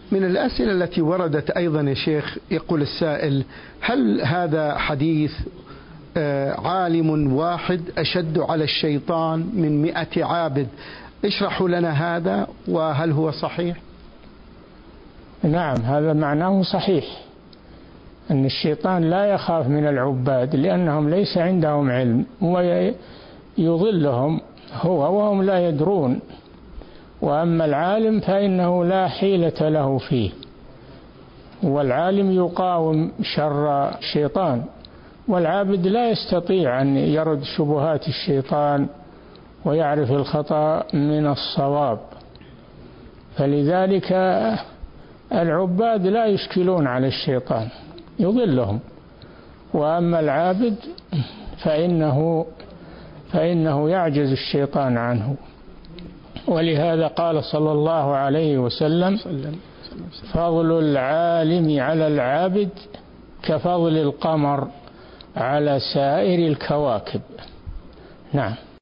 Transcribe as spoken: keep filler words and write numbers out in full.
من الأسئلة التي وردت أيضا يا شيخ، يقول السائل: هل هذا حديث عالم واحد أشد على الشيطان من مئة عابد؟ اشرحوا لنا هذا، وهل هو صحيح؟ نعم، هذا معناه صحيح، أن الشيطان لا يخاف من العباد لأنهم ليس عندهم علم، ويضلهم هو وهم لا يدرون. وأما العالم فإنه لا حيلة له فيه، والعالم يقاوم شر الشيطان، والعابد لا يستطيع أن يرد شبهات الشيطان ويعرف الخطأ من الصواب. فلذلك العباد لا يشكلون على الشيطان، يضلهم. وأما العابد فإنه فإنه يعجز الشيطان عنه. ولهذا قال صلى الله عليه وسلم: فضل العالم على العابد كفضل القمر على سائر الكواكب. نعم.